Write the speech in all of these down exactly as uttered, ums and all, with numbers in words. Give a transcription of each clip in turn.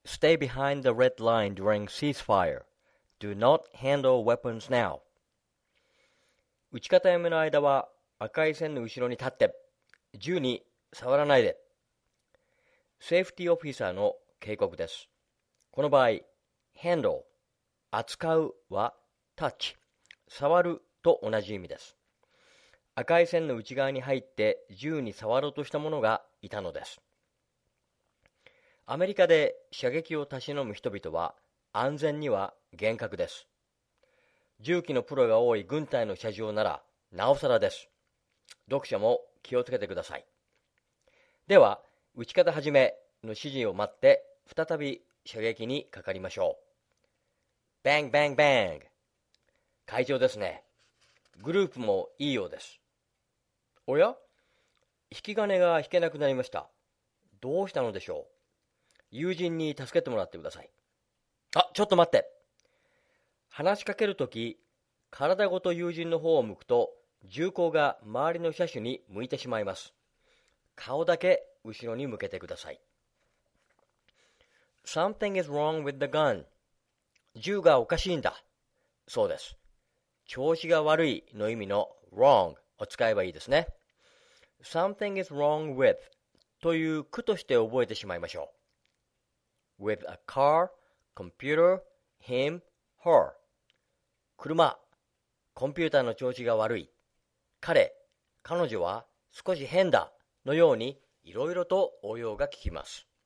Stay behind the red line during ceasefire. Do not handle weapons now. 撃ち方やめの間は赤い線の後ろに立って銃に触らないで。セーフティーオフィサーの警告です。この場合、handle、扱うは touch、触ると同じ意味です。赤い線の内側に入って銃に触ろうとした者がいたのです。アメリカで射撃をたしのむ人々は安全には厳格です。銃器のプロが多い軍隊の射場ならなおさらです。読者も気をつけてください。では、撃ち方始めの指示を待って再び射撃にかかりましょう。バンバンバン。会場ですね。グループもいいようです。おや？引き金が引けなくなりました。どうしたのでしょう？友人に助けてもらってください。あ、ちょっと待って。話しかけるとき、体ごと友人の方を向くと、銃口が周りの車種に向いてしまいます。顔だけ後ろに向けてください。Something is wrong with the gun. 銃がおかしいんだ。そうです。調子が悪いの意味の wrong を使えばいいですね。Something is wrong with という句として覚えてしまいましょう。with a car, computer, him, her 車、コンピューターの調子が悪い。彼、彼女は少し変だのようにいろいろと応用が効きます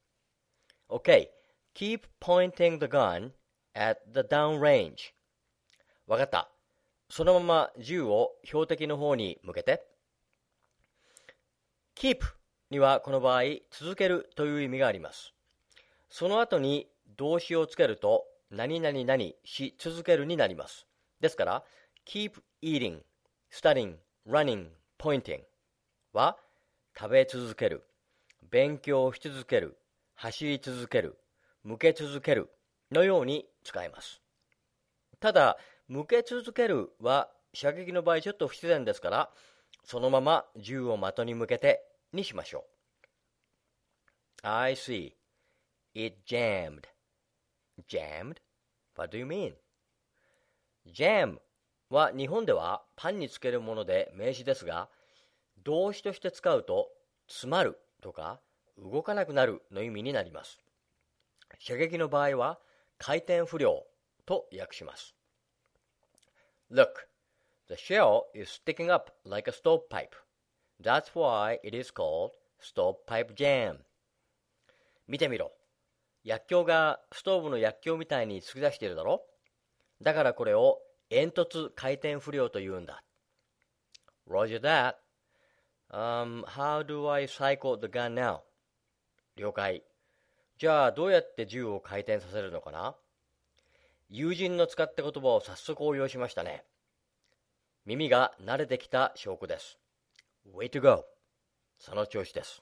。OK, keep pointing the gun at the down range. わかった。そのまま銃を標的の方に向けて。keep にはこの場合続けるという意味があります。その後に動詞をつけると何々々し続けるになります。ですから keep eating, studying, running, pointing は食べ続ける、勉強し続ける、走り続ける、向け続けるのように使えます。ただ、向け続けるは射撃の場合ちょっと不自然ですから、そのまま銃を的に向けてにしましょう。I see. It jammed. Jammed? What do you mean? Jam は日本ではパンにつけるもので名詞ですが、動詞として使うと詰まるとか動かなくなるの意味になります。射撃の場合は回転不良と訳します。Look, the shell is sticking up like a stovepipe. That's why it is called stovepipe jam. 見てみろ。薬莢がストーブの薬莢みたいに突き出しているだろ？だからこれを煙突回転不良と言うんだ。Roger that. Um, how do I cycle the gun now? 了解。じゃあどうやって銃を回転させるのかな？友人の使った言葉を早速応用しましたね。耳が慣れてきた証拠です。Way to go. その調子です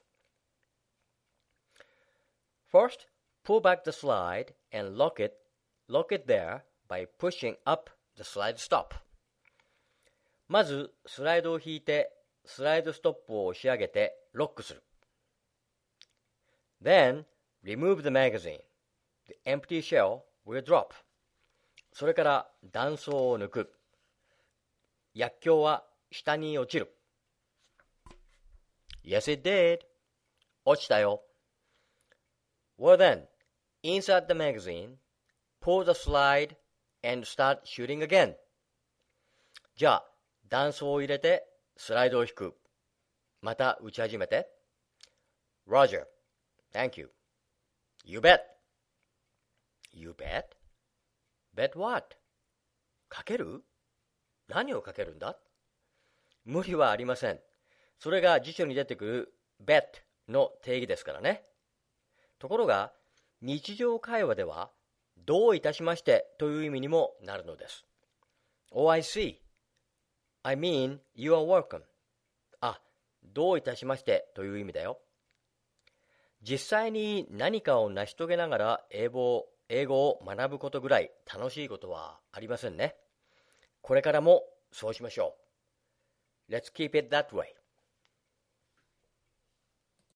。First, pull back the slide and lock it, lock it there by pushing up the slide stop. まずスライドを引いてスライドストップを押し上げてロックする。Then, remove the magazine. The empty shell will drop. それから弾倉を抜く。薬莢は下に落ちる。Yes, it did. 落ちたよ。Well then, inside the magazine, pull the slide and start shooting again. じゃあ、弾倉を入れてスライドを引く。また撃ち始めて。Roger. Thank you. You bet. You bet? Bet what? かける？何をかけるんだ？無理はありません。それが辞書に出てくる bet の定義ですからね。ところが、日常会話では、どういたしましてという意味にもなるのです。Oh, I see. I mean, you are welcome. あ、どういたしましてという意味だよ。実際に何かを成し遂げながら英語、英語を学ぶことぐらい楽しいことはありませんね。これからもそうしましょう。Let's keep it that way.